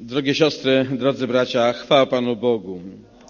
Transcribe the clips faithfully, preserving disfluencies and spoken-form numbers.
Drogie siostry, drodzy bracia, chwała Panu Bogu.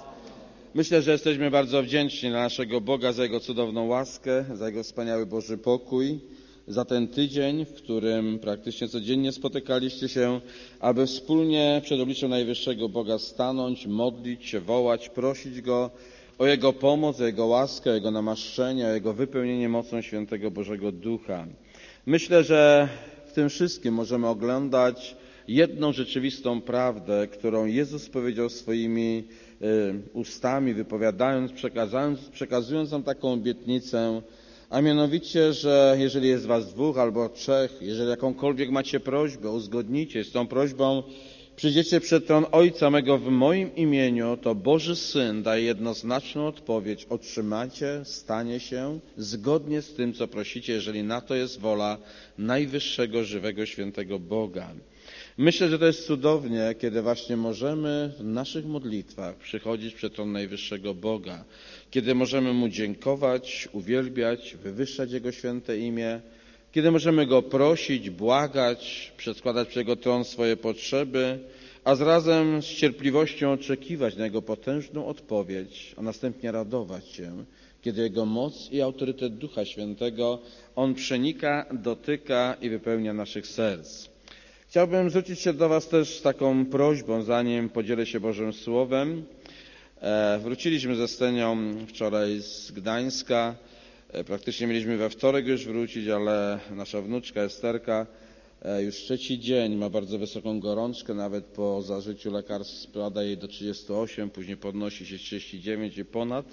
Myślę, że jesteśmy bardzo wdzięczni dla naszego Boga za Jego cudowną łaskę, za Jego wspaniały Boży pokój, za ten tydzień, w którym praktycznie codziennie spotykaliście się, aby wspólnie przed obliczem Najwyższego Boga stanąć, modlić się, wołać, prosić Go o Jego pomoc, o Jego łaskę, o Jego namaszczenie, o Jego wypełnienie mocą Świętego Bożego Ducha. Myślę, że w tym wszystkim możemy oglądać jedną rzeczywistą prawdę, którą Jezus powiedział swoimi y, ustami, wypowiadając, przekazując, przekazując nam taką obietnicę, a mianowicie, że jeżeli jest was dwóch albo trzech, jeżeli jakąkolwiek macie prośbę, uzgodnicie z tą prośbą, przyjdziecie przed tron Ojca mego w moim imieniu, to Boży Syn daje jednoznaczną odpowiedź. Otrzymacie, stanie się zgodnie z tym, co prosicie, jeżeli na to jest wola najwyższego, żywego, świętego Boga. Myślę, że to jest cudownie, kiedy właśnie możemy w naszych modlitwach przychodzić przed tron najwyższego Boga, kiedy możemy Mu dziękować, uwielbiać, wywyższać Jego święte imię, kiedy możemy Go prosić, błagać, przedkładać przed Jego tron swoje potrzeby, a zarazem z cierpliwością oczekiwać na Jego potężną odpowiedź, a następnie radować się, kiedy Jego moc i autorytet Ducha Świętego On przenika, dotyka i wypełnia naszych serc. Chciałbym zwrócić się do was też z taką prośbą, zanim podzielę się Bożym Słowem. E, wróciliśmy ze Stenią wczoraj z Gdańska. E, praktycznie mieliśmy we wtorek już wrócić, ale nasza wnuczka Esterka e, już trzeci dzień ma bardzo wysoką gorączkę, nawet po zażyciu lekarstw spada jej do trzydziestu ośmiu, później podnosi się trzydzieści dziewięć i ponad.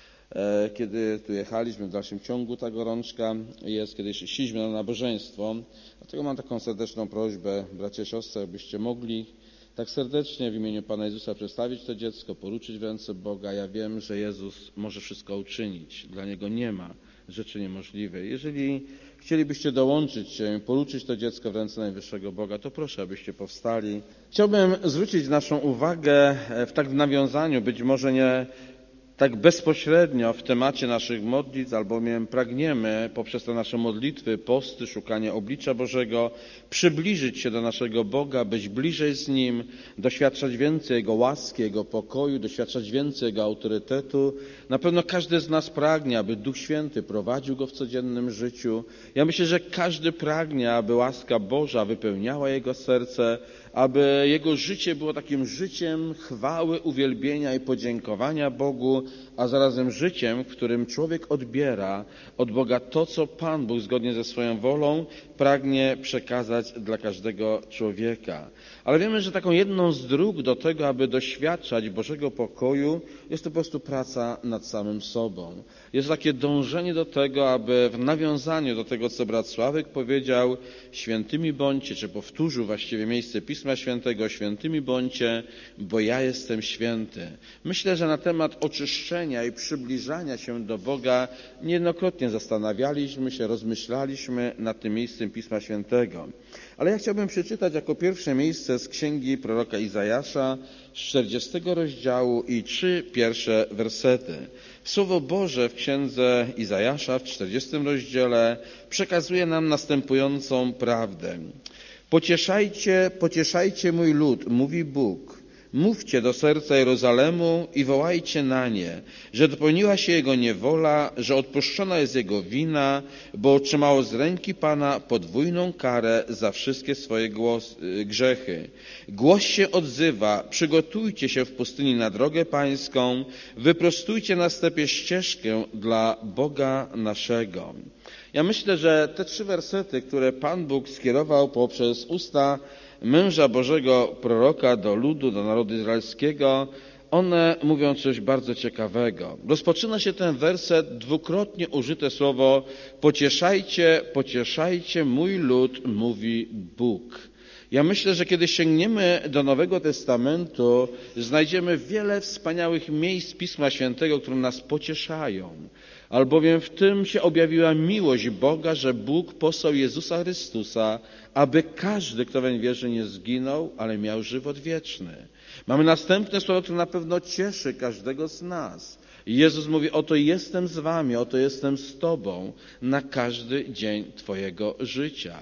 Kiedy tu jechaliśmy, w dalszym ciągu ta gorączka jest, kiedy szliśmy na nabożeństwo. Dlatego mam taką serdeczną prośbę, bracia i siostry, abyście mogli tak serdecznie w imieniu Pana Jezusa przedstawić to dziecko, poruczyć w ręce Boga. Ja wiem, że Jezus może wszystko uczynić. Dla Niego nie ma rzeczy niemożliwej. Jeżeli chcielibyście dołączyć się, poruczyć to dziecko w ręce Najwyższego Boga, to proszę, abyście powstali. Chciałbym zwrócić naszą uwagę w tak w nawiązaniu, być może nie tak bezpośrednio w temacie naszych modlitw, albowiem pragniemy poprzez te nasze modlitwy, posty, szukanie oblicza Bożego, przybliżyć się do naszego Boga, być bliżej z Nim, doświadczać więcej Jego łaski, Jego pokoju, doświadczać więcej Jego autorytetu. Na pewno każdy z nas pragnie, aby Duch Święty prowadził go w codziennym życiu. Ja myślę, że każdy pragnie, aby łaska Boża wypełniała jego serce, aby jego życie było takim życiem chwały, uwielbienia i podziękowania Bogu, a zarazem życiem, w którym człowiek odbiera od Boga to, co Pan Bóg zgodnie ze swoją wolą pragnie przekazać dla każdego człowieka. Ale wiemy, że taką jedną z dróg do tego, aby doświadczać Bożego pokoju, jest to po prostu praca nad samym sobą. Jest takie dążenie do tego, aby w nawiązaniu do tego, co brat Sławek powiedział, świętymi bądźcie, czy powtórzył właściwie miejsce Pisma Świętego, świętymi bądźcie, bo ja jestem święty. Myślę, że na temat oczyszczenia i przybliżania się do Boga niejednokrotnie zastanawialiśmy się, rozmyślaliśmy nad tym miejscem Pisma Świętego. Ale ja chciałbym przeczytać jako pierwsze miejsce z księgi proroka Izajasza z czterdziestego rozdziału i trzy pierwsze wersety. Słowo Boże w księdze Izajasza w czterdziestym rozdziale przekazuje nam następującą prawdę. Pocieszajcie, pocieszajcie mój lud, mówi Bóg. Mówcie do serca Jerozalemu i wołajcie na nie, że dopełniła się jego niewola, że odpuszczona jest jego wina, bo otrzymało z ręki Pana podwójną karę za wszystkie swoje głos, grzechy. Głos się odzywa, przygotujcie się w pustyni na drogę pańską, wyprostujcie na stepie ścieżkę dla Boga naszego. Ja myślę, że te trzy wersety, które Pan Bóg skierował poprzez usta męża Bożego proroka do ludu, do narodu izraelskiego, one mówią coś bardzo ciekawego. Rozpoczyna się ten werset, dwukrotnie użyte słowo pocieszajcie, pocieszajcie mój lud, mówi Bóg. Ja myślę, że kiedy sięgniemy do Nowego Testamentu, znajdziemy wiele wspaniałych miejsc Pisma Świętego, które nas pocieszają. Albowiem w tym się objawiła miłość Boga, że Bóg posłał Jezusa Chrystusa, aby każdy, kto weń wierzy, nie zginął, ale miał żywot wieczny. Mamy następne słowo, które na pewno cieszy każdego z nas. Jezus mówi, oto jestem z wami, oto jestem z tobą na każdy dzień twojego życia.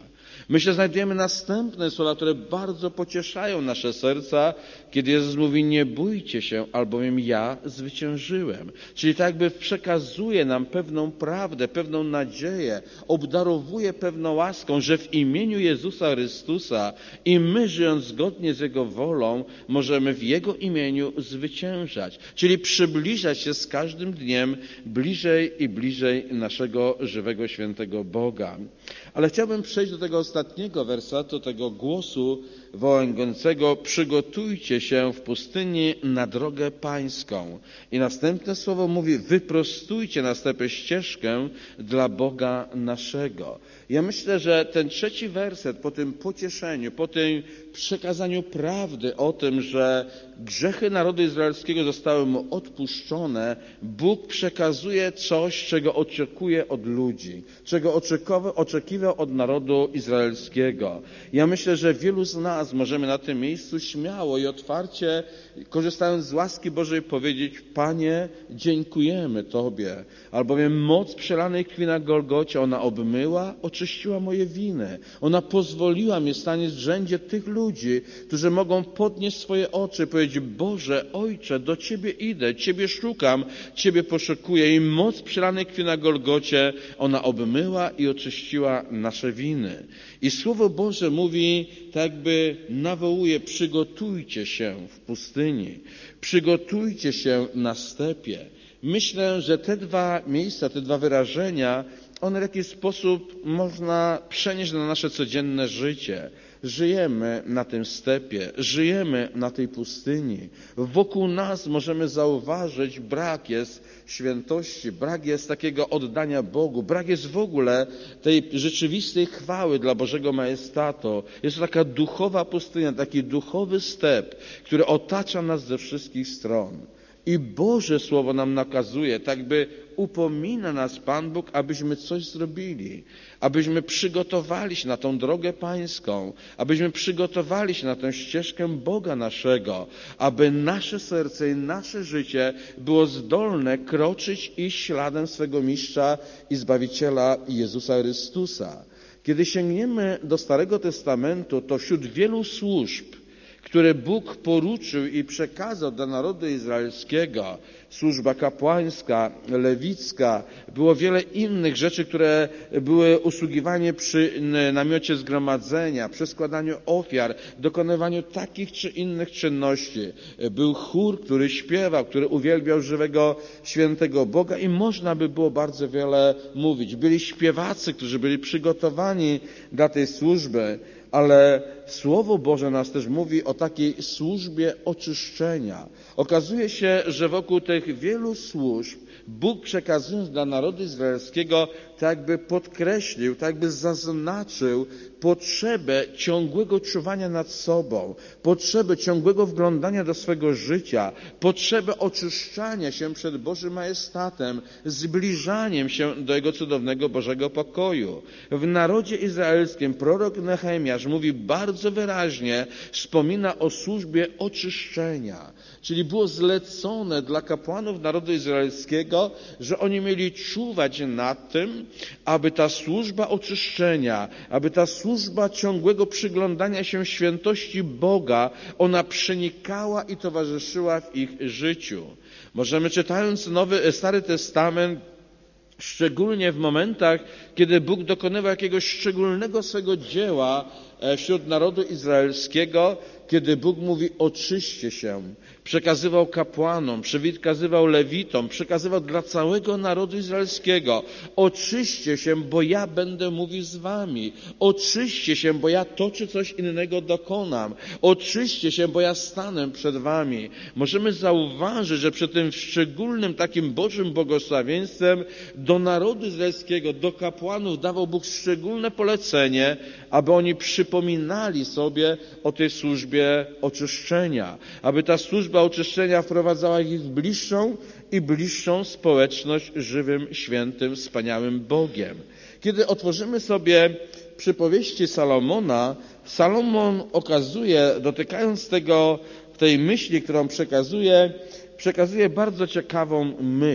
Myślę, znajdujemy następne słowa, które bardzo pocieszają nasze serca, kiedy Jezus mówi: nie bójcie się, albowiem ja zwyciężyłem. Czyli tak jakby przekazuje nam pewną prawdę, pewną nadzieję, obdarowuje pewną łaską, że w imieniu Jezusa Chrystusa i my, żyjąc zgodnie z Jego wolą, możemy w Jego imieniu zwyciężać. Czyli przybliżać się z każdym dniem bliżej i bliżej naszego żywego, świętego Boga. Ale chciałbym przejść do tego ostatniego wersetu, tego głosu wołającego: przygotujcie się w pustyni na drogę pańską. I następne słowo mówi: wyprostujcie na stepie ścieżkę dla Boga naszego. Ja myślę, że ten trzeci werset po tym pocieszeniu, po tym przekazaniu prawdy o tym, że grzechy narodu izraelskiego zostały mu odpuszczone, Bóg przekazuje coś, czego oczekuje od ludzi, czego oczekiwał od narodu izraelskiego. Ja myślę, że wielu z nas możemy na tym miejscu śmiało i otwarcie, korzystając z łaski Bożej, powiedzieć: Panie, dziękujemy Tobie, albowiem moc przelanej krwi na Golgocie, ona obmyła, oczyściła moje winy. Ona pozwoliła mi stać w rzędzie tych ludzi, którzy mogą podnieść swoje oczy i powiedzieć: Boże, Ojcze, do Ciebie idę, Ciebie szukam, Ciebie poszukuję. I moc przelanej krwi na Golgocie, ona obmyła i oczyściła nasze winy. I Słowo Boże mówi, tak jakby nawołuje: przygotujcie się w pustyni, przygotujcie się na stepie. Myślę, że te dwa miejsca, te dwa wyrażenia, one w jakiś sposób można przenieść na nasze codzienne życie. Żyjemy na tym stepie, żyjemy na tej pustyni. Wokół nas możemy zauważyć, brak jest świętości, brak jest takiego oddania Bogu, brak jest w ogóle tej rzeczywistej chwały dla Bożego majestatu. Jest to taka duchowa pustynia, taki duchowy step, który otacza nas ze wszystkich stron. I Boże Słowo nam nakazuje, tak by upomina nas Pan Bóg, abyśmy coś zrobili, abyśmy przygotowali się na tą drogę pańską, abyśmy przygotowali się na tę ścieżkę Boga naszego, aby nasze serce i nasze życie było zdolne kroczyć i śladem swego Mistrza i Zbawiciela Jezusa Chrystusa. Kiedy sięgniemy do Starego Testamentu, to wśród wielu służb, które Bóg poruczył i przekazał dla narodu izraelskiego, służba kapłańska, lewicka, było wiele innych rzeczy, które były usługiwanie przy namiocie zgromadzenia, przy składaniu ofiar, dokonywaniu takich czy innych czynności. Był chór, który śpiewał, który uwielbiał żywego, świętego Boga i można by było bardzo wiele mówić. Byli śpiewacy, którzy byli przygotowani dla tej służby, ale Słowo Boże nas też mówi o takiej służbie oczyszczenia. Okazuje się, że wokół tych wielu służb Bóg, przekazując dla narodu izraelskiego, tak jakby podkreślił, tak jakby zaznaczył potrzebę ciągłego czuwania nad sobą, potrzebę ciągłego wglądania do swego życia, potrzebę oczyszczania się przed Bożym majestatem, zbliżaniem się do Jego cudownego Bożego pokoju. W narodzie izraelskim prorok Nehemiasz mówi bardzo wyraźnie, wspomina o służbie oczyszczenia, czyli było zlecone dla kapłanów narodu izraelskiego, że oni mieli czuwać nad tym, aby ta służba oczyszczenia, aby ta służba ciągłego przyglądania się świętości Boga, ona przenikała i towarzyszyła w ich życiu. Możemy, czytając Nowy, Stary Testament, szczególnie w momentach, kiedy Bóg dokonywał jakiegoś szczególnego swego dzieła wśród narodu izraelskiego, kiedy Bóg mówi: oczyście się, przekazywał kapłanom, przekazywał lewitom, przekazywał dla całego narodu izraelskiego: oczyście się, bo ja będę mówił z wami. Oczyście się, bo ja to czy coś innego dokonam. Oczyście się, bo ja stanę przed wami. Możemy zauważyć, że przy tym szczególnym takim Bożym błogosławieństwem do narodu izraelskiego, do kapłanów dawał Bóg szczególne polecenie, aby oni przypominali sobie o tej służbie oczyszczenia, aby ta służba oczyszczenia wprowadzała ich w bliższą i bliższą społeczność z żywym, świętym, wspaniałym Bogiem. Kiedy otworzymy sobie przypowieści Salomona, Salomon okazuje, dotykając tego, tej myśli, którą przekazuje, przekazuje bardzo ciekawą myśl.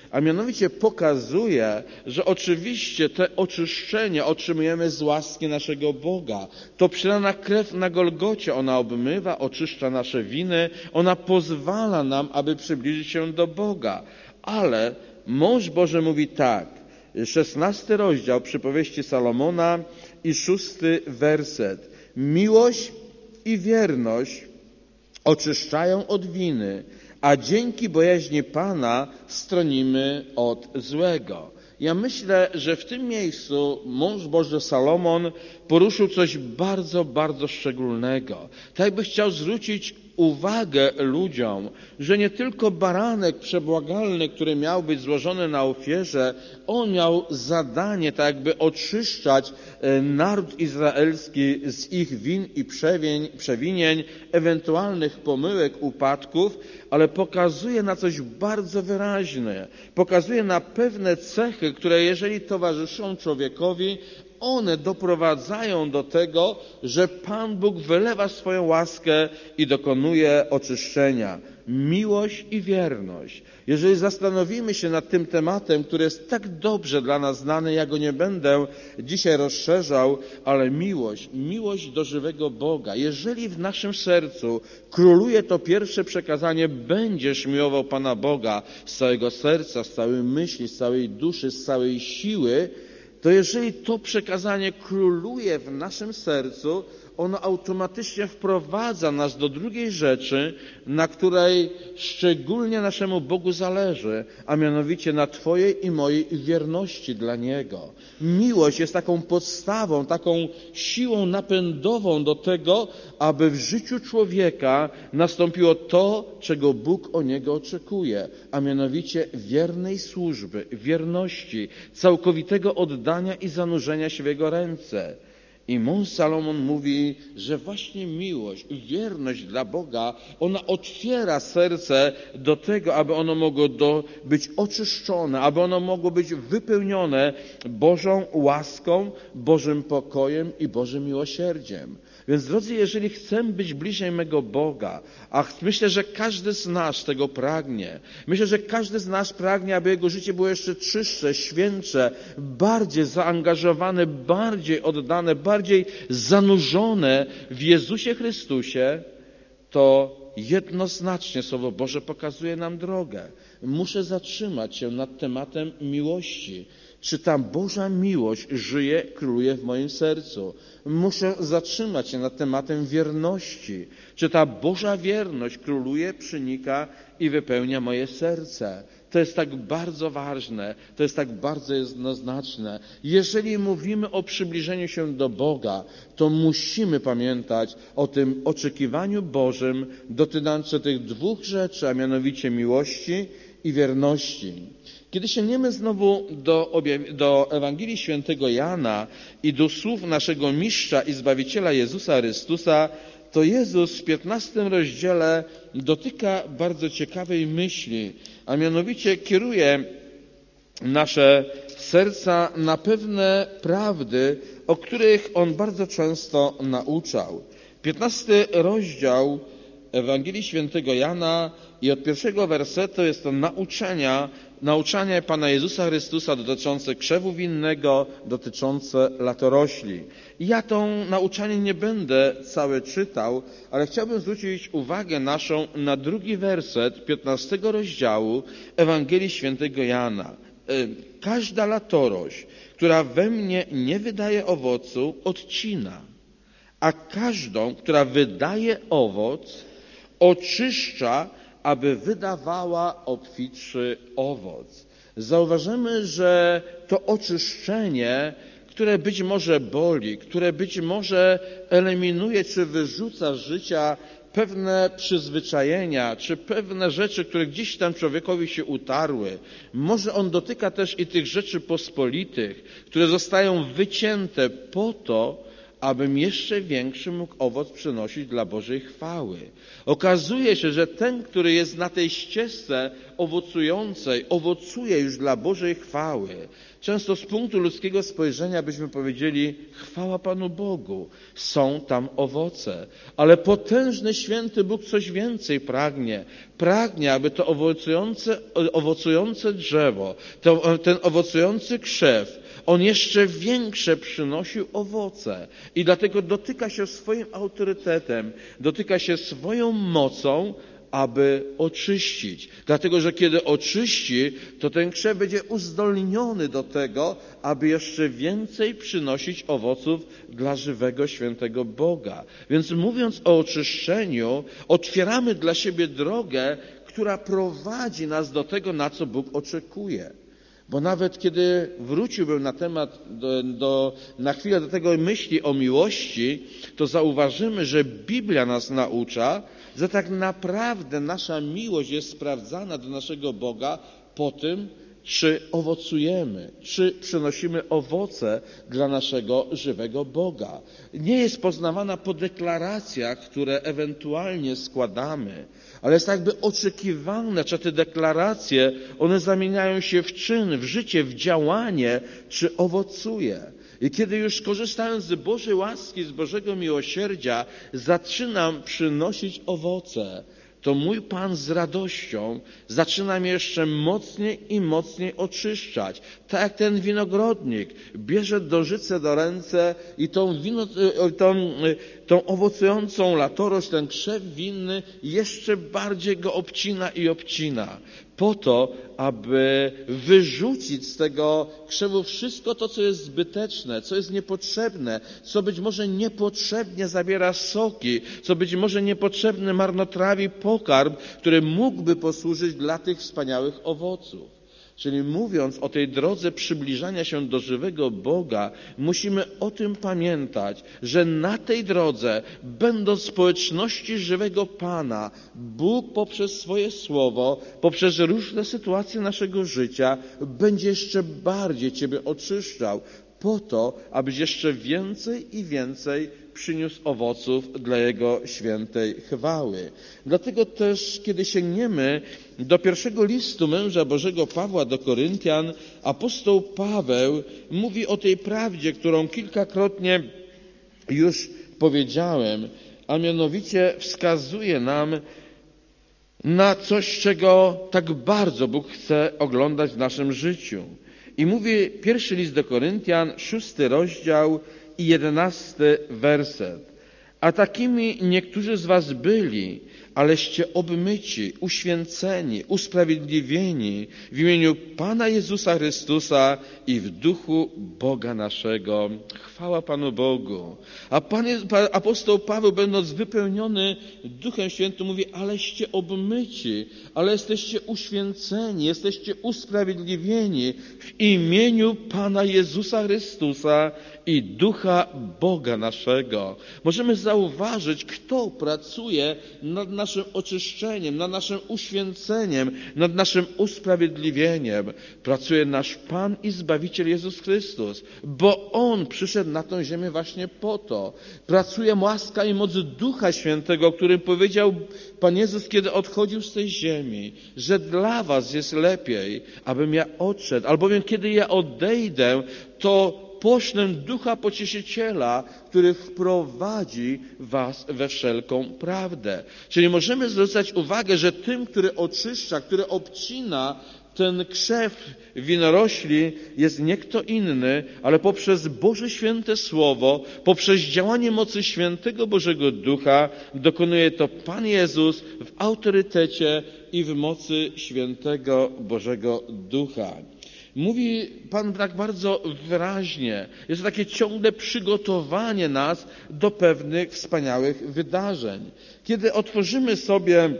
a mianowicie pokazuje, że oczywiście te oczyszczenie otrzymujemy z łaski naszego Boga. To przelana krew na Golgocie, ona obmywa, oczyszcza nasze winy, ona pozwala nam, aby przybliżyć się do Boga. Ale mąż Boży mówi tak, szesnasty rozdział przypowieści Salomona i szósty werset. Miłość i wierność oczyszczają od winy, a dzięki bojaźni Pana stronimy od złego. Ja myślę, że w tym miejscu mąż Boży Salomon poruszył coś bardzo, bardzo szczególnego. Tak jakby chciał zwrócić uwagę ludziom, że nie tylko baranek przebłagalny, który miał być złożony na ofierze, on miał zadanie tak jakby oczyszczać naród izraelski z ich win i przewinień, ewentualnych pomyłek, upadków, ale pokazuje na coś bardzo wyraźne. Pokazuje na pewne cechy, które jeżeli towarzyszą człowiekowi, one doprowadzają do tego, że Pan Bóg wylewa swoją łaskę i dokonuje oczyszczenia. Miłość i wierność. Jeżeli zastanowimy się nad tym tematem, który jest tak dobrze dla nas znany, ja go nie będę dzisiaj rozszerzał, ale miłość, miłość do żywego Boga. Jeżeli w naszym sercu króluje to pierwsze przekazanie, będziesz miłował Pana Boga z całego serca, z całej myśli, z całej duszy, z całej siły, to jeżeli to przekazanie króluje w naszym sercu, ono automatycznie wprowadza nas do drugiej rzeczy, na której szczególnie naszemu Bogu zależy, a mianowicie na Twojej i mojej wierności dla Niego. Miłość jest taką podstawą, taką siłą napędową do tego, aby w życiu człowieka nastąpiło to, czego Bóg o niego oczekuje, a mianowicie wiernej służby, wierności, całkowitego oddania i zanurzenia się w Jego ręce. I mąż Salomon mówi, że właśnie miłość, wierność dla Boga, ona otwiera serce do tego, aby ono mogło do, być oczyszczone, aby ono mogło być wypełnione Bożą łaską, Bożym pokojem i Bożym miłosierdziem. Więc drodzy, jeżeli chcemy być bliżej mego Boga, a myślę, że każdy z nas tego pragnie, myślę, że każdy z nas pragnie, aby jego życie było jeszcze czystsze, świętsze, bardziej zaangażowane, bardziej oddane, bardziej zanurzone w Jezusie Chrystusie, to jednoznacznie Słowo Boże pokazuje nam drogę. Muszę zatrzymać się nad tematem miłości. Czy ta Boża miłość żyje, króluje w moim sercu? Muszę zatrzymać się nad tematem wierności. Czy ta Boża wierność króluje, przenika i wypełnia moje serce? To jest tak bardzo ważne, to jest tak bardzo jednoznaczne. Jeżeli mówimy o przybliżeniu się do Boga, to musimy pamiętać o tym oczekiwaniu Bożym dotyczącym tych dwóch rzeczy, a mianowicie miłości i wierności. Kiedy sięgniemy znowu do, do Ewangelii Świętego Jana i do słów naszego mistrza i Zbawiciela Jezusa Chrystusa, to Jezus w piętnastym rozdziale dotyka bardzo ciekawej myśli, a mianowicie kieruje nasze serca na pewne prawdy, o których On bardzo często nauczał. piętnasty rozdział Ewangelii Świętego Jana i od pierwszego wersetu jest to nauczania, nauczanie Pana Jezusa Chrystusa dotyczące krzewu winnego, dotyczące latorośli. I ja to nauczanie nie będę całe czytał, ale chciałbym zwrócić uwagę naszą na drugi werset piętnastego rozdziału Ewangelii Świętego Jana. Każda latorośl, która we mnie nie wydaje owocu, odcina, a każdą, która wydaje owoc, oczyszcza, aby wydawała obfitszy owoc. Zauważymy, że to oczyszczenie, które być może boli, które być może eliminuje czy wyrzuca z życia pewne przyzwyczajenia, czy pewne rzeczy, które gdzieś tam człowiekowi się utarły. Może on dotyka też i tych rzeczy pospolitych, które zostają wycięte po to, abym jeszcze większy mógł owoc przynosić dla Bożej chwały. Okazuje się, że ten, który jest na tej ścieżce owocującej, owocuje już dla Bożej chwały. Często z punktu ludzkiego spojrzenia byśmy powiedzieli, chwała Panu Bogu, są tam owoce, ale potężny, święty Bóg coś więcej pragnie. Pragnie, aby to owocujące, owocujące drzewo, to, ten owocujący krzew, on jeszcze większe przynosił owoce i dlatego dotyka się swoim autorytetem, dotyka się swoją mocą, aby oczyścić. Dlatego, że kiedy oczyści, to ten krzew będzie uzdolniony do tego, aby jeszcze więcej przynosić owoców dla żywego, świętego Boga. Więc mówiąc o oczyszczeniu, otwieramy dla siebie drogę, która prowadzi nas do tego, na co Bóg oczekuje. Bo nawet kiedy wróciłbym na temat, do, do, na chwilę do tego myśli o miłości, to zauważymy, że Biblia nas naucza, że tak naprawdę nasza miłość jest sprawdzana do naszego Boga po tym, czy owocujemy, czy przynosimy owoce dla naszego żywego Boga. Nie jest poznawana po deklaracjach, które ewentualnie składamy, ale jest jakby oczekiwane, czy te deklaracje, one zamieniają się w czyn, w życie, w działanie, czy owocuje. I kiedy już korzystając z Bożej łaski, z Bożego miłosierdzia, zaczynam przynosić owoce, to mój Pan z radością zaczyna mnie jeszcze mocniej i mocniej oczyszczać. Tak jak ten winogrodnik bierze nożyce do ręce i tą, wino, tą, tą owocującą latorość, ten krzew winny jeszcze bardziej go obcina i obcina. Po to, aby wyrzucić z tego krzewu wszystko to, co jest zbyteczne, co jest niepotrzebne, co być może niepotrzebnie zabiera soki, co być może niepotrzebnie marnotrawi pokarm, który mógłby posłużyć dla tych wspaniałych owoców. Czyli mówiąc o tej drodze przybliżania się do żywego Boga, musimy o tym pamiętać, że na tej drodze, będąc w społeczności żywego Pana, Bóg poprzez swoje słowo, poprzez różne sytuacje naszego życia, będzie jeszcze bardziej Ciebie oczyszczał, po to, abyś jeszcze więcej i więcej przyniósł owoców dla Jego świętej chwały. Dlatego też, kiedy sięgniemy do pierwszego listu męża Bożego Pawła do Koryntian, apostoł Paweł mówi o tej prawdzie, którą kilkakrotnie już powiedziałem, a mianowicie wskazuje nam na coś, czego tak bardzo Bóg chce oglądać w naszym życiu. I mówi pierwszy list do Koryntian, szósty rozdział i jedenasty werset. A takimi niektórzy z was byli, aleście obmyci, uświęceni, usprawiedliwieni w imieniu Pana Jezusa Chrystusa i w duchu Boga naszego. Chwała Panu Bogu. A Pan, apostoł Paweł, będąc wypełniony Duchem Świętym, mówi, aleście obmyci, ale jesteście uświęceni, jesteście usprawiedliwieni w imieniu Pana Jezusa Chrystusa i ducha Boga naszego. Możemy zauważyć, kto pracuje nad naszym oczyszczeniem, nad naszym uświęceniem, nad naszym usprawiedliwieniem. Pracuje nasz Pan i Zbawiciel Jezus Chrystus, bo On przyszedł na tę ziemię właśnie po to. Pracuje łaska i moc Ducha Świętego, o którym powiedział Pan Jezus, kiedy odchodził z tej ziemi, że dla was jest lepiej, abym ja odszedł, albowiem kiedy ja odejdę, to poślę Ducha Pocieszyciela, który wprowadzi was we wszelką prawdę. Czyli możemy zwracać uwagę, że tym, który oczyszcza, który obcina ten krzew winorośli, jest nie kto inny, ale poprzez Boże Święte Słowo, poprzez działanie mocy Świętego Bożego Ducha dokonuje to Pan Jezus w autorytecie i w mocy Świętego Bożego Ducha. Mówi Pan tak bardzo wyraźnie. Jest to takie ciągle przygotowanie nas do pewnych wspaniałych wydarzeń. Kiedy otworzymy sobie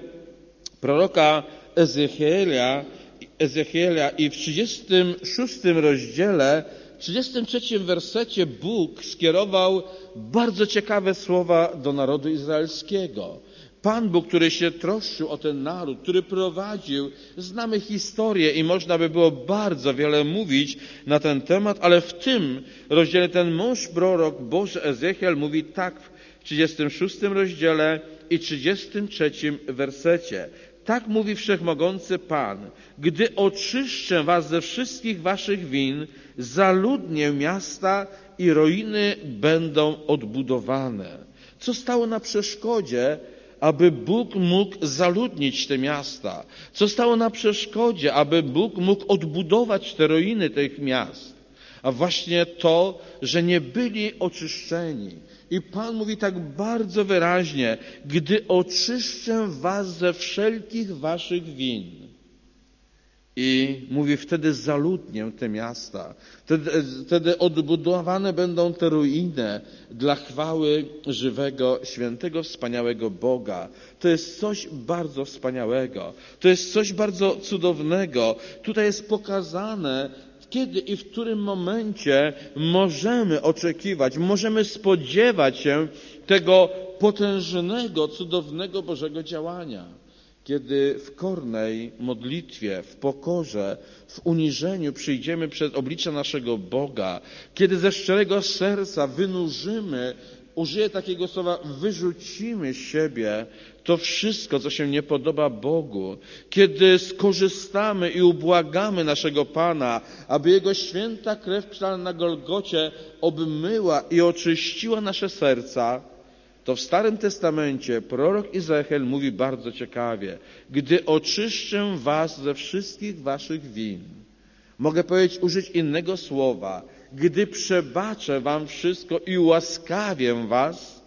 proroka Ezechiela, Ezechiela i w trzydziestym szóstym rozdziale, w trzydziestym trzecim wersecie Bóg skierował bardzo ciekawe słowa do narodu izraelskiego. Pan Bóg, który się troszczył o ten naród, który prowadził, znamy historię i można by było bardzo wiele mówić na ten temat, ale w tym rozdziale ten mąż prorok Boży Ezechiel mówi tak w trzydziestym szóstym rozdziale i trzydziestym trzecim wersecie. Tak mówi Wszechmogący Pan, gdy oczyszczę was ze wszystkich waszych win, zaludnię miasta i ruiny będą odbudowane. Co stało na przeszkodzie, aby Bóg mógł zaludnić te miasta? Co stało na przeszkodzie, aby Bóg mógł odbudować te ruiny tych miast? A właśnie to, że nie byli oczyszczeni. I Pan mówi tak bardzo wyraźnie, gdy oczyszczę was ze wszelkich waszych win. I mówi, wtedy zaludnię te miasta. Wtedy, wtedy odbudowane będą te ruiny dla chwały żywego, świętego, wspaniałego Boga. To jest coś bardzo wspaniałego. To jest coś bardzo cudownego. Tutaj jest pokazane, kiedy i w którym momencie możemy oczekiwać, możemy spodziewać się tego potężnego, cudownego Bożego działania. Kiedy w kornej modlitwie, w pokorze, w uniżeniu przyjdziemy przed oblicze naszego Boga, kiedy ze szczerego serca wynurzymy, użyję takiego słowa, wyrzucimy z siebie to wszystko, co się nie podoba Bogu, kiedy skorzystamy i ubłagamy naszego Pana, aby Jego święta krew przelana na Golgocie obmyła i oczyściła nasze serca, to w Starym Testamencie prorok Ezechiel mówi bardzo ciekawie, gdy oczyszczę was ze wszystkich waszych win. Mogę powiedzieć, użyć innego słowa, gdy przebaczę wam wszystko i ułaskawię was,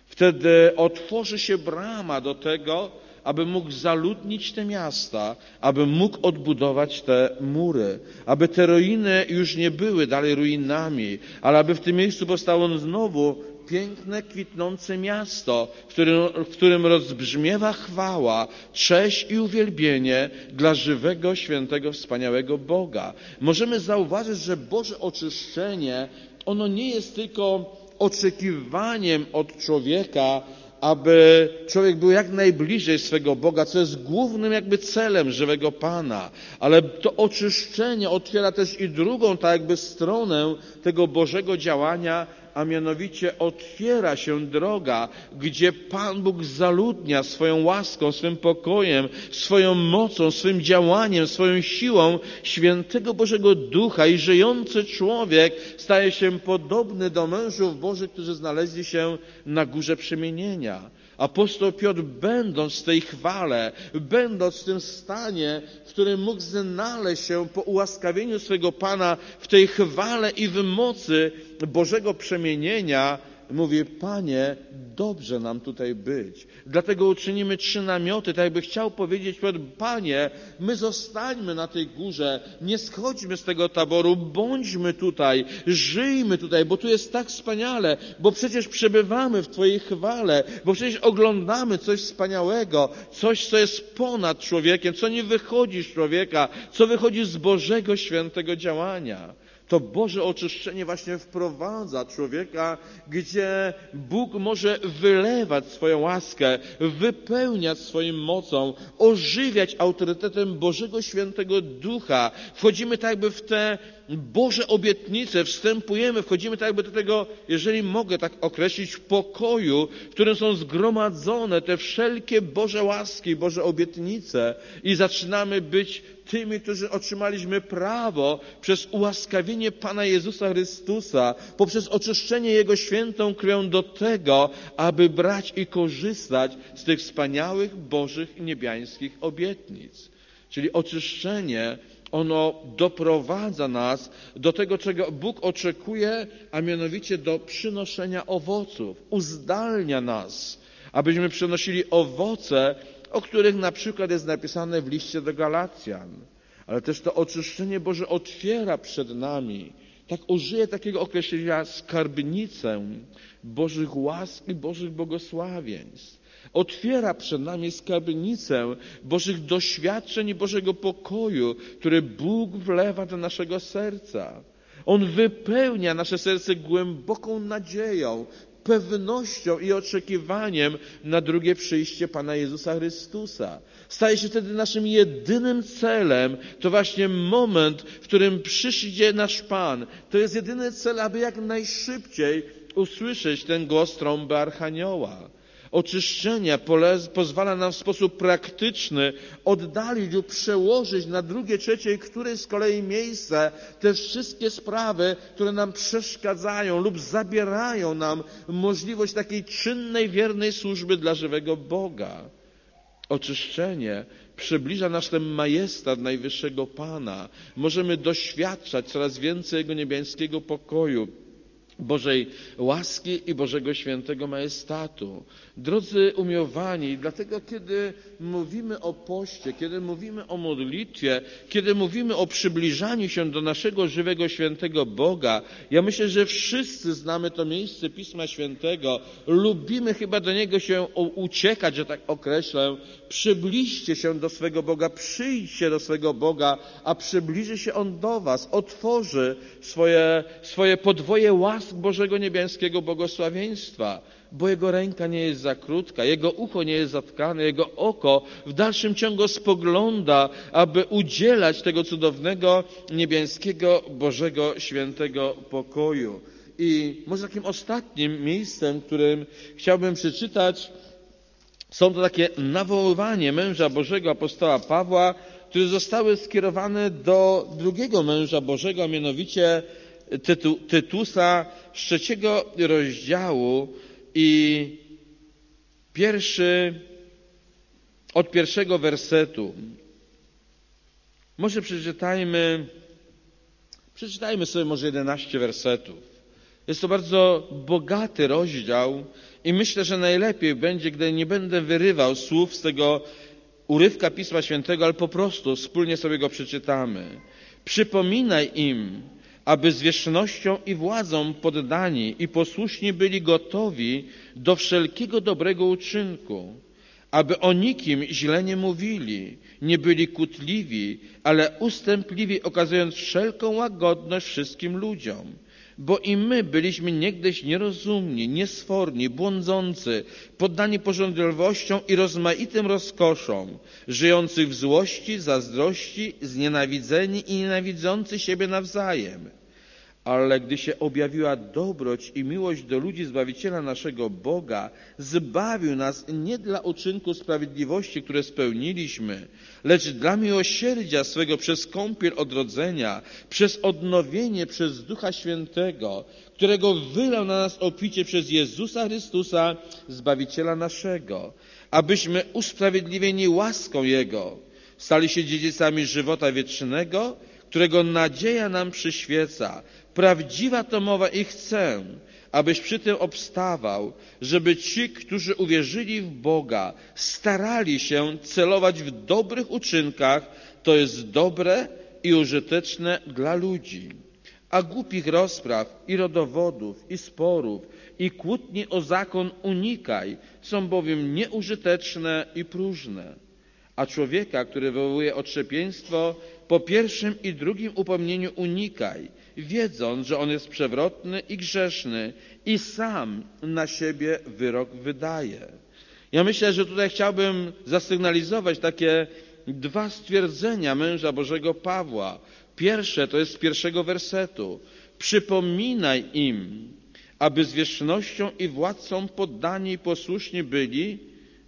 wtedy otworzy się brama do tego, aby mógł zaludnić te miasta, aby mógł odbudować te mury, aby te ruiny już nie były dalej ruinami, ale aby w tym miejscu powstało znowu piękne, kwitnące miasto, w którym, w którym rozbrzmiewa chwała, cześć i uwielbienie dla żywego, świętego, wspaniałego Boga. Możemy zauważyć, że Boże oczyszczenie, ono nie jest tylko oczekiwaniem od człowieka, aby człowiek był jak najbliżej swego Boga, co jest głównym jakby celem żywego Pana. Ale to oczyszczenie otwiera też i drugą tak jakby stronę tego Bożego działania, a mianowicie otwiera się droga, gdzie Pan Bóg zaludnia swoją łaską, swym pokojem, swoją mocą, swym działaniem, swoją siłą świętego Bożego Ducha i żyjący człowiek staje się podobny do mężów Bożych, którzy znaleźli się na górze przemienienia. Apostoł Piotr, będąc w tej chwale, będąc w tym stanie, w którym mógł znaleźć się po ułaskawieniu swego Pana w tej chwale i w mocy Bożego przemienienia, mówi: Panie, dobrze nam tutaj być. Dlatego uczynimy trzy namioty. Tak jakby chciał powiedzieć Piotr: Panie, my zostańmy na tej górze, nie schodźmy z tego taboru, bądźmy tutaj, żyjmy tutaj, bo tu jest tak wspaniale, bo przecież przebywamy w Twojej chwale, bo przecież oglądamy coś wspaniałego, coś, co jest ponad człowiekiem, co nie wychodzi z człowieka, co wychodzi z Bożego świętego działania. To Boże oczyszczenie właśnie wprowadza człowieka, gdzie Bóg może wylewać swoją łaskę, wypełniać swoją mocą, ożywiać autorytetem Bożego Świętego Ducha. Wchodzimy tak jakby w te Boże obietnice, wstępujemy, wchodzimy tak jakby do tego, jeżeli mogę tak określić, pokoju, w którym są zgromadzone te wszelkie Boże łaski, Boże obietnice i zaczynamy być tymi, którzy otrzymaliśmy prawo przez ułaskawienie Pana Jezusa Chrystusa, poprzez oczyszczenie Jego świętą krwią do tego, aby brać i korzystać z tych wspaniałych Bożych i niebiańskich obietnic. Czyli oczyszczenie, ono doprowadza nas do tego, czego Bóg oczekuje, a mianowicie do przynoszenia owoców. Uzdalnia nas, abyśmy przynosili owoce, o których na przykład jest napisane w liście do Galacjan. Ale też to oczyszczenie Boże otwiera przed nami, tak użyję takiego określenia, skarbnicę Bożych łask i Bożych błogosławieństw. Otwiera przed nami skarbnicę Bożych doświadczeń i Bożego pokoju, który Bóg wlewa do naszego serca. On wypełnia nasze serce głęboką nadzieją, pewnością i oczekiwaniem na drugie przyjście Pana Jezusa Chrystusa. Staje się wtedy naszym jedynym celem, to właśnie moment, w którym przyjdzie nasz Pan. To jest jedyny cel, aby jak najszybciej usłyszeć ten głos trąby Archanioła. Oczyszczenie pozwala nam w sposób praktyczny oddalić lub przełożyć na drugie, trzecie i któreś z kolei miejsce te wszystkie sprawy, które nam przeszkadzają lub zabierają nam możliwość takiej czynnej, wiernej służby dla żywego Boga. Oczyszczenie przybliża nas ten majestat najwyższego Pana. Możemy doświadczać coraz więcej Jego niebiańskiego pokoju, Bożej łaski i Bożego świętego majestatu. Drodzy umiłowani, dlatego kiedy mówimy o poście, kiedy mówimy o modlitwie, kiedy mówimy o przybliżaniu się do naszego żywego, świętego Boga, ja myślę, że wszyscy znamy to miejsce Pisma Świętego, lubimy chyba do niego się uciekać, że tak określę. Przybliżcie się do swego Boga, przyjdźcie do swego Boga, a przybliży się On do was, otworzy swoje, swoje podwoje łask Bożego niebiańskiego błogosławieństwa, bo Jego ręka nie jest za krótka, Jego ucho nie jest zatkane, Jego oko w dalszym ciągu spogląda, aby udzielać tego cudownego, niebiańskiego, Bożego, świętego pokoju. I może takim ostatnim miejscem, którym chciałbym przeczytać, są to takie nawoływanie męża Bożego, apostoła Pawła, które zostały skierowane do drugiego męża Bożego, a mianowicie Tytu, Tytusa z trzeciego rozdziału i pierwszy, od pierwszego wersetu. Może przeczytajmy, przeczytajmy sobie może jedenaście wersetów. Jest to bardzo bogaty rozdział i myślę, że najlepiej będzie, gdy nie będę wyrywał słów z tego urywka Pisma Świętego, ale po prostu wspólnie sobie go przeczytamy. Przypominaj im, aby zwierzchnością i władzą poddani i posłuszni byli gotowi do wszelkiego dobrego uczynku, aby o nikim źle nie mówili, nie byli kłótliwi, ale ustępliwi, okazując wszelką łagodność wszystkim ludziom. Bo i my byliśmy niegdyś nierozumni, niesforni, błądzący, poddani pożądliwościom i rozmaitym rozkoszom, żyjących w złości, zazdrości, znienawidzeni i nienawidzący siebie nawzajem. Ale gdy się objawiła dobroć i miłość do ludzi Zbawiciela naszego Boga, zbawił nas nie dla uczynku sprawiedliwości, które spełniliśmy, lecz dla miłosierdzia swego przez kąpiel odrodzenia, przez odnowienie przez Ducha Świętego, którego wylał na nas obficie przez Jezusa Chrystusa, Zbawiciela naszego, abyśmy usprawiedliwieni łaską Jego stali się dziedzicami żywota wiecznego, którego nadzieja nam przyświeca. Prawdziwa to mowa i chcę, abyś przy tym obstawał, żeby ci, którzy uwierzyli w Boga, starali się celować w dobrych uczynkach, to jest dobre i użyteczne dla ludzi. A głupich rozpraw i rodowodów, i sporów, i kłótni o zakon unikaj, są bowiem nieużyteczne i próżne. A człowieka, który wywołuje otrzepiństwo, po pierwszym i drugim upomnieniu unikaj, wiedząc, że on jest przewrotny i grzeszny i sam na siebie wyrok wydaje. Ja myślę, że tutaj chciałbym zasygnalizować takie dwa stwierdzenia męża Bożego Pawła. Pierwsze to jest z pierwszego wersetu. Przypominaj im, aby zwierzchnością i władcą poddani i posłuszni byli,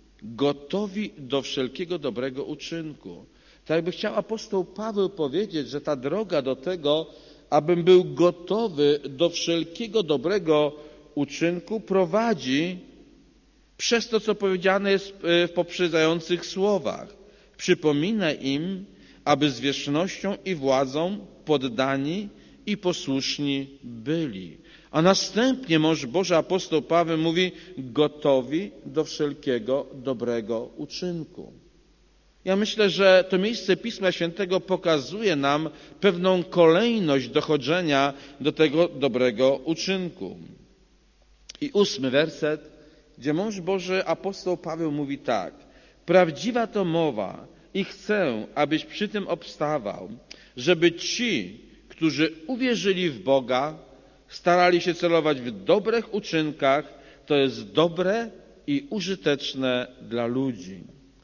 gotowi do wszelkiego dobrego uczynku. Tak jakby chciał apostoł Paweł powiedzieć, że ta droga do tego, abym był gotowy do wszelkiego dobrego uczynku, prowadzi przez to, co powiedziane jest w poprzedzających słowach. Przypominaj im, aby zwierzchnością i władzą poddani i posłuszni byli. A następnie mąż Boży apostoł Paweł mówi, gotowi do wszelkiego dobrego uczynku. Ja myślę, że to miejsce Pisma Świętego pokazuje nam pewną kolejność dochodzenia do tego dobrego uczynku. I ósmy werset, gdzie mąż Boży apostoł Paweł mówi tak. Prawdziwa to mowa i chcę, abyś przy tym obstawał, żeby ci, którzy uwierzyli w Boga, starali się celować w dobrych uczynkach, to jest dobre i użyteczne dla ludzi.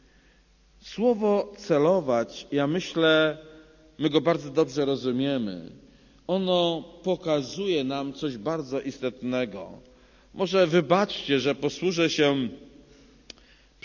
Słowo celować, ja myślę, my go bardzo dobrze rozumiemy. Ono pokazuje nam coś bardzo istotnego. Może wybaczcie, że posłużę się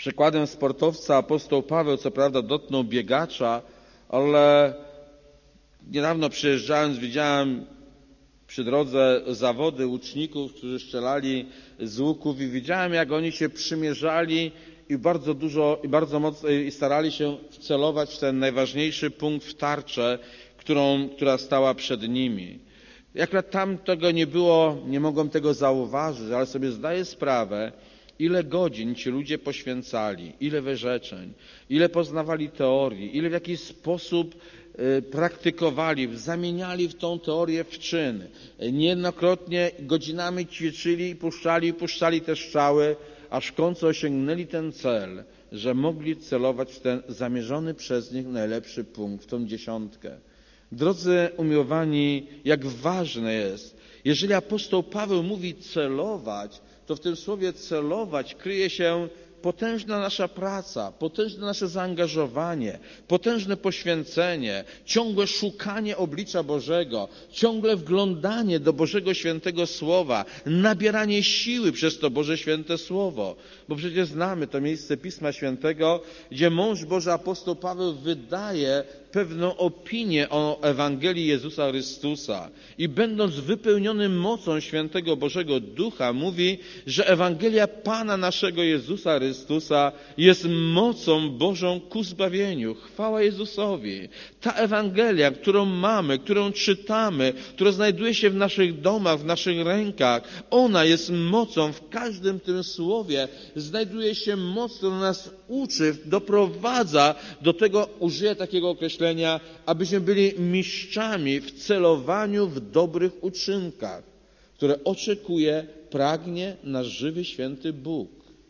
Przykładem sportowca apostoł Paweł co prawda dotknął biegacza, ale niedawno przyjeżdżając widziałem przy drodze zawody łuczników, którzy strzelali z łuków i widziałem, jak oni się przymierzali i bardzo dużo, i bardzo mocno i starali się wcelować w ten najważniejszy punkt, w tarczę, którą, która stała przed nimi. Jak tam tego nie było, nie mogłem tego zauważyć, ale sobie zdaję sprawę, ile godzin ci ludzie poświęcali, ile wyrzeczeń, ile poznawali teorii, ile w jakiś sposób praktykowali, zamieniali w tą teorię w czyn. Niejednokrotnie godzinami ćwiczyli i puszczali, i puszczali te strzały, aż w końcu osiągnęli ten cel, że mogli celować w ten zamierzony przez nich najlepszy punkt, w tą dziesiątkę. Drodzy umiłowani, jak ważne jest, jeżeli apostoł Paweł mówi celować, to w tym słowie celować kryje się potężna nasza praca, potężne nasze zaangażowanie, potężne poświęcenie, ciągłe szukanie oblicza Bożego, ciągle wglądanie do Bożego Świętego Słowa, nabieranie siły przez to Boże Święte Słowo. Bo przecież znamy to miejsce Pisma Świętego, gdzie mąż Boży apostoł Paweł wydaje pewną opinię o Ewangelii Jezusa Chrystusa i będąc wypełnionym mocą Świętego Bożego Ducha mówi, że Ewangelia Pana naszego Jezusa Chrystusa jest mocą Bożą ku zbawieniu. Chwała Jezusowi. Ta Ewangelia, którą mamy, którą czytamy, która znajduje się w naszych domach, w naszych rękach, ona jest mocą w każdym tym słowie. Znajduje się moc, która nas uczy, doprowadza do tego, użyję takiego określenia, abyśmy byli mistrzami w celowaniu w dobrych uczynkach, które oczekuje, pragnie nasz żywy, święty Bóg.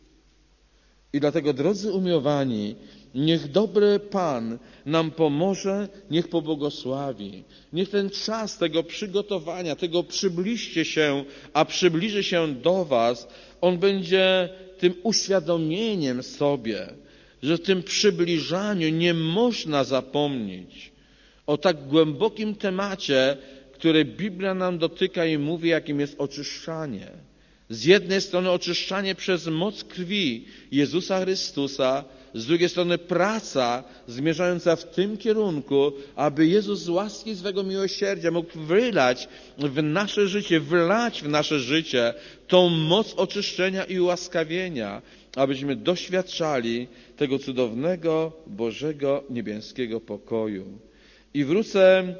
I dlatego, drodzy umiłowani, niech dobry Pan nam pomoże, niech pobłogosławi. Niech ten czas tego przygotowania, tego przybliżcie się, a przybliży się do was, on będzie tym uświadomieniem sobie, że w tym przybliżaniu nie można zapomnieć o tak głębokim temacie, który Biblia nam dotyka i mówi, jakim jest oczyszczanie. Z jednej strony oczyszczanie przez moc krwi Jezusa Chrystusa, z drugiej strony praca zmierzająca w tym kierunku, aby Jezus z łaski swego miłosierdzia mógł wylać w nasze życie, wlać w nasze życie tą moc oczyszczenia i ułaskawienia, abyśmy doświadczali tego cudownego, Bożego, niebieskiego pokoju. I wrócę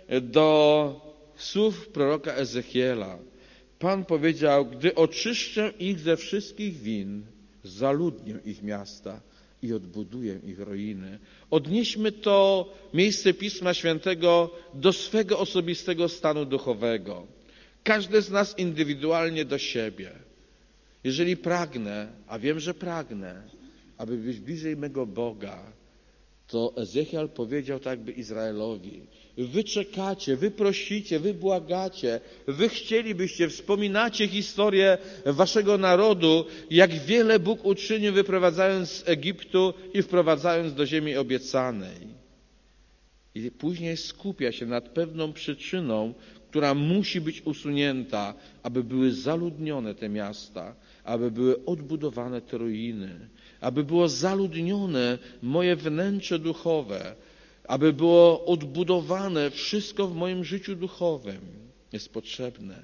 do słów proroka Ezechiela. Pan powiedział, gdy oczyszczę ich ze wszystkich win, zaludnię ich miasta i odbuduję ich ruiny. Odnieśmy to miejsce Pisma Świętego do swego osobistego stanu duchowego. Każdy z nas indywidualnie do siebie. Jeżeli pragnę, a wiem, że pragnę, aby być bliżej mego Boga, to Ezechiel powiedział tak by Izraelowi: wy czekacie, wy prosicie, wy błagacie, wy chcielibyście, wspominacie historię waszego narodu, jak wiele Bóg uczynił, wyprowadzając z Egiptu i wprowadzając do ziemi obiecanej. I później skupia się nad pewną przyczyną, która musi być usunięta, aby były zaludnione te miasta, aby były odbudowane te ruiny, aby było zaludnione moje wnętrze duchowe, aby było odbudowane wszystko w moim życiu duchowym. Jest potrzebne,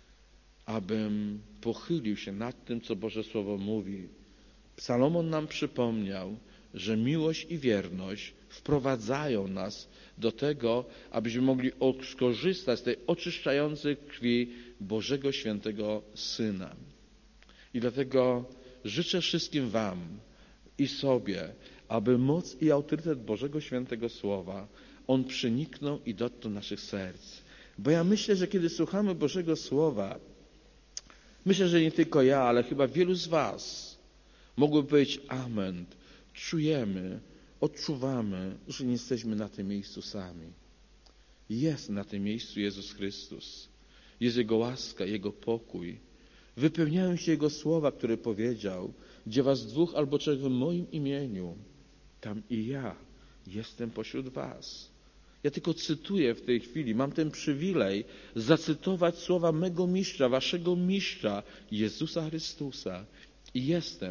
abym pochylił się nad tym, co Boże Słowo mówi. Salomon nam przypomniał, że miłość i wierność wprowadzają nas do tego, abyśmy mogli skorzystać z tej oczyszczającej krwi Bożego Świętego Syna. I dlatego życzę wszystkim wam i sobie, aby moc i autorytet Bożego Świętego Słowa, on przeniknął i dotknął naszych serc. Bo ja myślę, że kiedy słuchamy Bożego Słowa, myślę, że nie tylko ja, ale chyba wielu z was mogłoby powiedzieć amen. Czujemy, odczuwamy, że nie jesteśmy na tym miejscu sami. Jest na tym miejscu Jezus Chrystus. Jest Jego łaska, Jego pokój. Wypełniają się Jego słowa, które powiedział: gdzie was dwóch albo trzech w moim imieniu, tam i ja jestem pośród was. Ja tylko cytuję w tej chwili, mam ten przywilej zacytować słowa mego mistrza, waszego mistrza, Jezusa Chrystusa. I jestem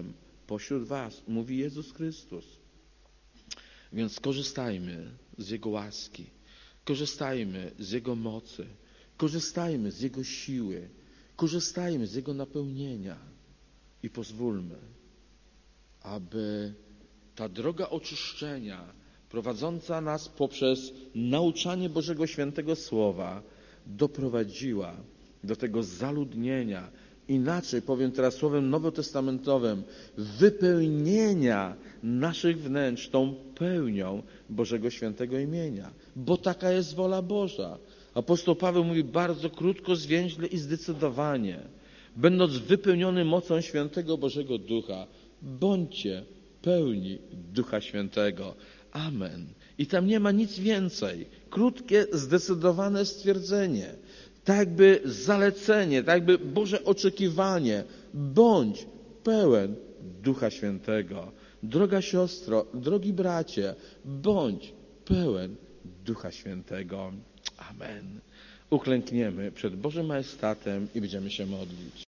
pośród was, mówi Jezus Chrystus. Więc korzystajmy z Jego łaski, korzystajmy z Jego mocy, korzystajmy z Jego siły, korzystajmy z Jego napełnienia i pozwólmy, aby ta droga oczyszczenia prowadząca nas poprzez nauczanie Bożego Świętego Słowa doprowadziła do tego zaludnienia, inaczej powiem teraz słowem nowotestamentowym, wypełnienia naszych wnętrz tą pełnią Bożego Świętego imienia. Bo taka jest wola Boża. Apostoł Paweł mówi bardzo krótko, zwięźle i zdecydowanie. Będąc wypełniony mocą Świętego Bożego Ducha, bądźcie pełni Ducha Świętego. Amen. I tam nie ma nic więcej. Krótkie, zdecydowane stwierdzenie. Tak jakby zalecenie, tak jakby Boże oczekiwanie. Bądź pełen Ducha Świętego. Droga siostro, drogi bracie, bądź pełen Ducha Świętego. Amen. Uklękniemy przed Bożym majestatem i będziemy się modlić.